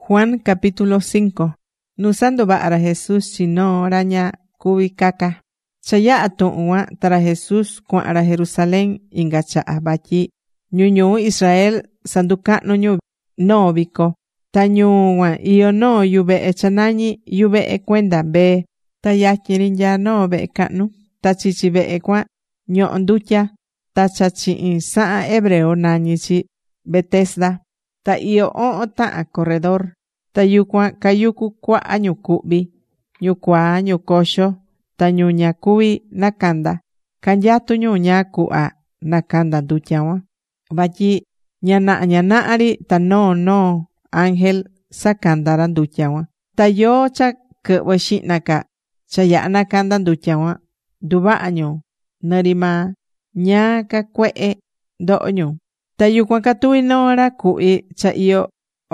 Juan capítulo 5. Nusando ba'ra Jesús chino raña kuvi kaka. Chaya atu'wa tara Jesús kua'ra Jerusalén inga cha'a vatyi ñuñu Israel sanduka'nu ñu noo viko. Ta ñuuwa iyo noo yuve'e cha nañi yuve'e kuenda mbee. Ta yatyi rinyaa noo ve'e ka'nu. Ta chichi ve'e kuan ño'o ndutya. Ta cha chi'in sa'an hebreo nañi chi Betesda. Ta iyo 9 ta'an corredor. Ta yukuan kayuku kua'a ñu ku'vi, ñu kuaa, ñu koxo, ta ñu ña kuvi nakanda. Kanyatu ñu ña ku'a nakanda ndutya kuan. Vatyi ña na'ari ta noo ángel sakandara ndutya kuan. Ta yoo cha quɨ'vɨ xi'na ca cha ya'a nakanda ndutya kuan, nduva'a ñu nɨri maa ñaa ca cue'e ndo'o ñu. Ta yukuan catuvi noo ra ku'vi cha iyo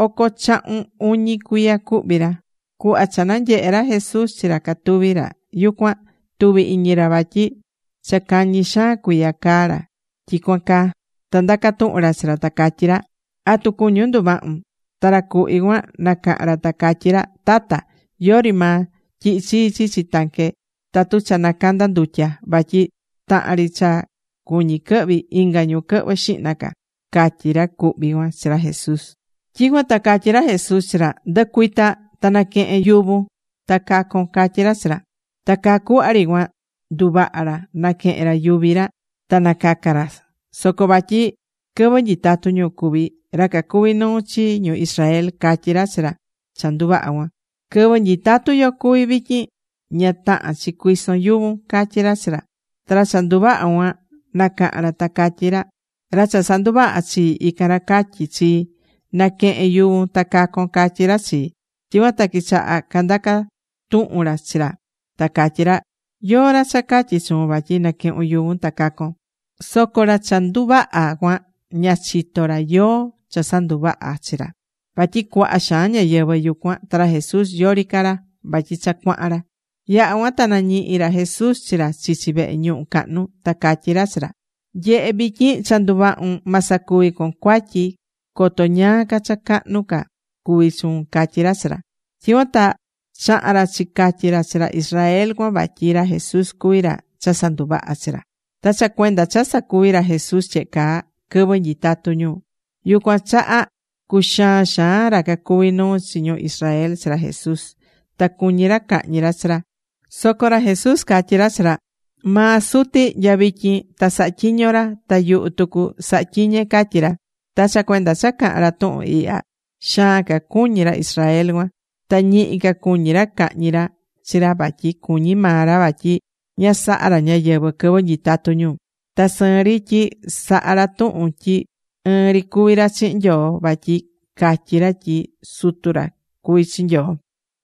9 kuiya ku'vi ra. Cuhva cha nanye'e ra Jesús chi ra catuvi ra, yukuan tuvi iñi ra vatyi cha cañi xaan kuiya caa ra tyicuan caa. Ta ndaca tuhun ra chi ra ta catyí ra: ―¿Atu cuñún nduva'un? Ta ra cuhvi cuan nacaha̱n ra ta catyí ra: ―Tata, yori maa tyi'i chii chichi tanque tatu cha nacanda ndutya vatyi tahan ri cha cuñi quɨhvi inga ñu quɨhvɨ xi'na ca ―catyí ra cuhvi cuan chi ra Jesús. Tyicuan ta catyí ra Jesús chi ra: ―Ndɨ̱cuita ta naquehen yuvu ta cacon ―catyí ra chi ra. Ta caa cuhva ri cuan nduva'a ra naquehen ra yuvi ra ta nacaca ra. Soco vatyi quɨvɨ nyitatu ñu cuví ra cacuvi nuu chi ñu Israel, catyí ra chi ra cha nduva'a cuan: ―Quɨvɨ nyitatu yo cuví vityin, ña tahan chi cuison yuvun ―catyí ra chi ra. Ta ra cha nduva'a cuan nacaha̱n ra ta catyí ra: ―Ra cha sanduva'a chii, ican ra catyí chii naquehen yuvun ta cacon ―catyí ra chii. Tyicuan ta quichaha candaca tuhun ra chi ra ta catyí ra: ―¿Yóó ra cha catyí chuun vatyi naquehun yuvun ta cacon? Soco ra cha nduva'a cuan ña chito ra yóó cha sanduva'a chi ra. Vatyi cuaha xaan ñáyɨvɨ yucuan. Ta ra Jesús yori ca ra vatyi cha cuahan ra. Yaha cuan ta nañihi ra Jesús chi ra chichi ve'e ñu'ú cahnu. Ta catyí ra chi ra: ―Nyehe vityin cha nduva'un ma sacuvi con cuatyi, coto ñaa ca cha cahnu ca cuvi chuun ―catyí ra chi ra. Tyicuan ta chaha̱n ra chicatyi ra chi ra Israel cuan vatyi ra Jesús cuví ra cha sanduva'a chi ra. Ta cha cuenda cha sacuví ra Jesús tye'e caa quɨvɨ nyitatu ñu, yucuan chaha cuxaan xaan ra cacuvi nuu chi ñu Israel chi ra Jesús. Ta cuñí ra cahñi ra chi ra. Soco ra Jesús catyí ra chi ra: ―Maa Suti nya vityin ta saha tyiño ra, ta yuhu tucu saha tyiñe ―catyí ra. Ta cha cuenda cha cahan ra tuhun ihya, xaan ca cuñí ra Israel cuan. Ta ñihi ca cuñí ra cahñi ra chi ra vatyi cuñí maa ra vatyi ña saha ra ñáyɨvɨ quɨvɨ nyitatu ñu. Ta sɨɨn ri tyi saha ra tuhun tyi ɨɨn ri cuví ra chihin Nyoo vatyi catyí ra tyi sutu ra cuví chi Nyoo.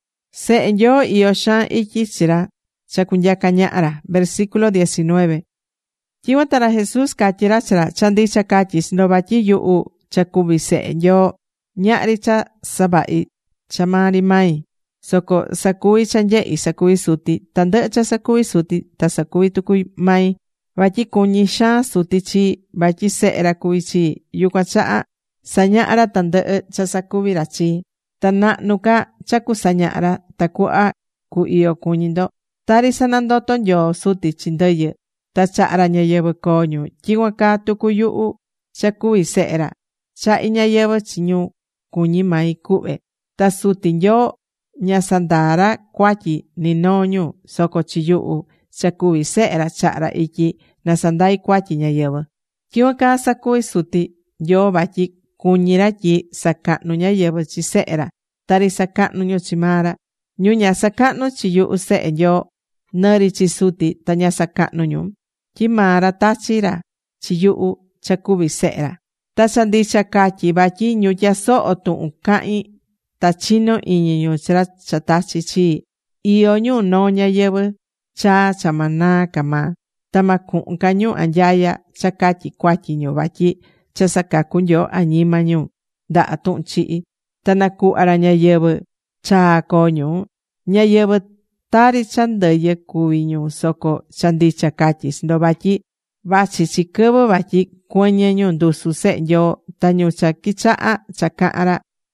Sehe Nyoo iyo xaan ityi chi ra cha cunyaca ñaha ra. Versículo 19. Tyicuan ta ra Jesús catyí ra chi ra: ―Cha ndicha catyí chi ndo vatyi yuhu cha cuví Sehe Nyoo, ñahri cha savahi cha maa ri mai. Soco sacuví cha nyehi sacuví Suti. Tandɨhɨ cha sacuví Suti ta sacuví tucu mai. Vatyi cuñí xaan Suti chii vatyi Sehe ra cuví chii. Yucuan chaha sañaha ra tandɨhɨ cha sacuví ra chii. Ta nahnu ca cha cusañaha ra tacuhva cu iyo cuñi ndo. Tari sanandoto Nyoo Suti chi ndɨyɨ ta chaha ra ñáyɨvɨ coo ñu, tyicuan caa tucu yuhu cha cuví Sehe ra chahi ñáyɨvɨ chi ñu cuñí mai cuhve. Ta Suti Nyoo ña sandaa ra cuatyi ni noo ñu, soco chi yuhu cha cuví Sehe ra chaha ra ityi na sandai cuatyi ñáyɨvɨ. Tyicuan caa sacuví Suti Nyoo vatyi cuñí ra tyi sacahnu ñáyɨvɨ chi Sehe ra tari sacahnu ñu chi maa ra. Ñu ña sacahnu chi yuhu Sehe Nyoo, nɨri chi Suti ta ña sacahnu ñu, tyi maa ra tachi ra chi yuhu cha cuví Sehe ra. Ta cha ndicha catyí vatyi ñu tyasoho tuhun cahín ta chino iñi ñu chi ra cha tachi chii. Iyo ñu noo ñáyɨvɨ chaa cha ma naa ca maa. Ta ma cuhun ca ñu anyaya cha catyi cuatyi ñu vatyi cha sacacu Nyoo añima ñu ndaha tuhun chihi. Ta nacuhva ra ñáyɨvɨ chaa coo ñu. Ñáyɨvɨ tari cha ndɨyɨ cuví ñu, soco cha ndicha catyí chi ndo vatyi vachi chi quɨvɨ vatyi cuɨñɨ ñu ndusu Sehe Nyoo. Ta ñu cha quichaha cha cahan ra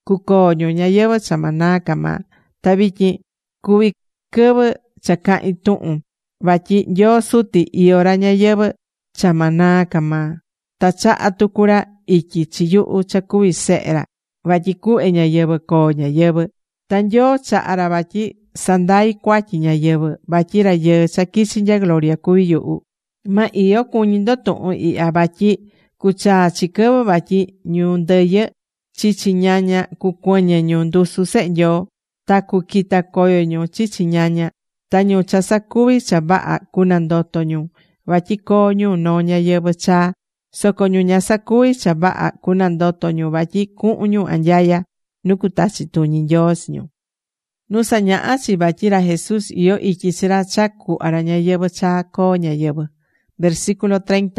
Cucoño ñayɨvɨ cha ma naa ca maa. Ta vityin cuví quɨvɨ cha cahín tuhun. Vatyi Nyoo Suti iyó ra ñayɨvɨ cha ma naa ca maa. Ta chahá tucu ra ityi chi yuhu cha cuví sehe ra, vatyi cuhve ñayɨvɨ coo ñayɨvɨ. Ta Nyoo chahá ra vatyi sandai cuatyi ñayɨvɨ, vatyi Rayɨɨ cha quichi nya gloria cuví yuhu. Ma iyo cuñí ndo tuhun ihya vatyi cuchaa chi quɨvɨ vatyi ñu ndɨyɨ chichi ñaña cucuɨñɨ ñu ndusu sehe Nyoo, ta cuquita coyo ñu chichi ñaña. Ta ñu cha sacuví cha vaha cunandoto ñu, vatyi coo ñu noo ñayɨvɨ chaa. Soco ñu ña sacuví cha vaha cunandoto ñu vatyi cuhun ñu anyaya nu cutachi tuñi Nyoo chi ñu. Nu sañahá chi vatyi ra Jesús iyó ityi chi ra cha cuhva ra ñayɨvɨ chaa coo ñayɨvɨ. Versículo 30.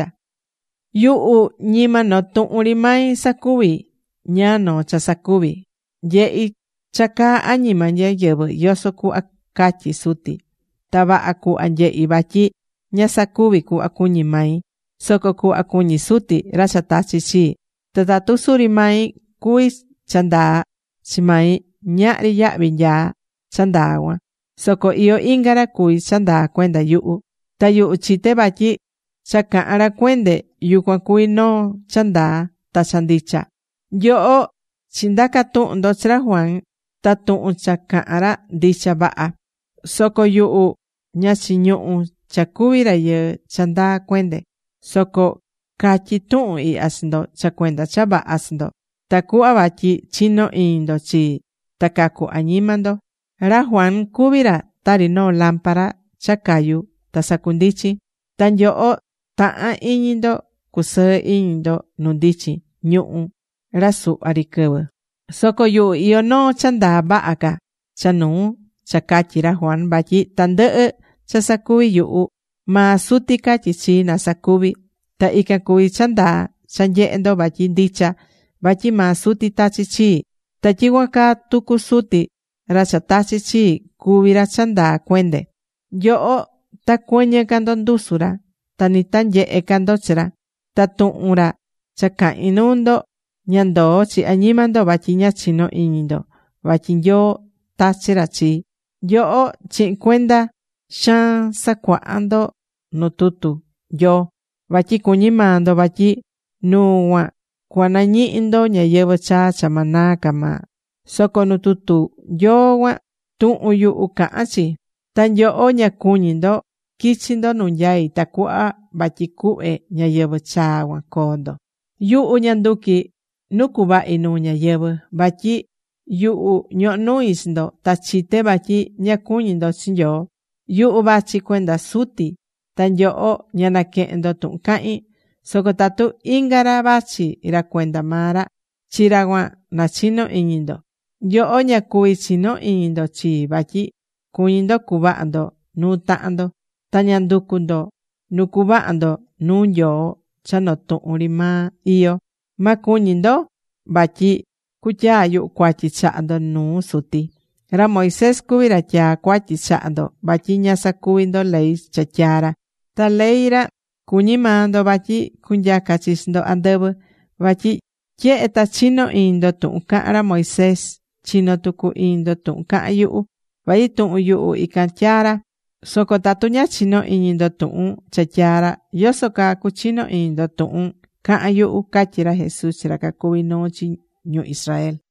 Yuhu ñima noo tuhun ri mai sacuví, ña noo cha sacuví. Nyehi cha caa añima ñayɨvɨ yoso cuhva catyi Suti. Ta vaha cuhva nyehi vatyi ña sacuví cuhva cuñí mai, soco cuhva cuñí Suti ra cha tachi chii. Ta tatu suri mai cuví cha ndaa chi mai, ñahri yahvi nyaa cha ndaa cuan. Soco iyó inga ra cuví cha ndaa cuenda yuhu. Ta yuhu chité vatyi cha cahán ra cuende, yucuan cuví noo cha ndaa ta cha ndicha. Nyoho chindaca tuhun ndo chi ra Juan, ta tuhun cha cahán ra ndicha vaha. Soco yuhu ña chiñuhu cha cuví Rayɨɨ cha ndaa cuende. Soco catyi tuhun ihya chi ndo cha cuenda cha vaha chi ndo, tacuhva vatyi chino iñi ndo chii ta cacu añima ndo. Ra Juan cuví ra tari noo lámpara cha cayu ta sacundichin. Ta nyoho tahán iñi ndo cusɨɨ iñi ndo nu ndichin ñuhu ra suhva ri quɨvɨ. Soco yuhu iyó noo cha ndaa vaha ca cha nuu cha catyi ra Juan, vatyi tandɨhɨ cha sacuví yuhu, maa Suti catyi chii na sacuvi. Ta ican cuví cha ndaa cha nyehe ndo vatyi ndicha, vatyi maa Suti tachi chii. Ta tyicuan caa tucu Suti, ra cha tachi chii, cuví ra cha ndaa cuende. Nyoho ta cuɨñɨ ca ndo ndusu ra, ta ni ta nyehe ca ndo chi ra. Ta tuhun ra cha cahín nuu ndo ña ndoo chi añima ndo vatyi ña chino iñi ndo, vatyi Nyoo tachi ra chii. Nyoho chihin cuenda xaan sacuaha ndo nu tutu Nyoo, vatyi cuñí maa ndo vatyi nuu cuan cuanañihi ndo ñayɨvɨ chaa cha ma naa ca maa. Soco nu tutu Nyoo cuan tuhun yuhu cahán chi. Ta nyoho ña cuñí ndo quichi ndo nu nyai tacuhva vatyi cuhve ñayɨvɨ chaa cuan coo ndo. Yuhu ña nduqui nu cuvahi nuu ñayɨvɨ, vatyi yuhu ñohó nui chi ndo, ta chité vatyi ña cuñí ndo chi Nyoo. Yuhu vachi cuenda Suti, ta nyoho ña naquehen ndo tuhun cahín. Soco tatu inga ra vachi ra cuenda maa ra, chi ra cuan nachino iñi ndo. Nyoho ña cuví chino iñi ndo chii vatyi cuñí ndo cuvaha ndo nuu tahan ndo, ta ña nducu ndo nu cuvaha ndo nuu Nyoo cha noo tuhun ri maa iyó. Ma cuñí ndo vatyi cutyaa yuhu cuatyi chaha ndo nuu Suti. Ra Moisés cuví ra tyaa cuatyi chaha ndo vatyi ña sacuví ndo ley cha tyaa ra. Ta ley ra cuñí maa ndo vatyi cunyaca chi chi ndo andɨvɨ, vatyi tyehe ta chino iñi ndo tuhun cahan ra Moisés, chino tucu iñi ndo tuhun cahan yuhu, vatyi tuhun yuhu ican tyaa ra. Soco tatu ña chino iñi ndo tuhun cha tyaa ra, yoso caa cuchino iñi ndo tuhun cahan yuhu, catyi ra Jesús chi ra cacuví noo chi ñu Israel.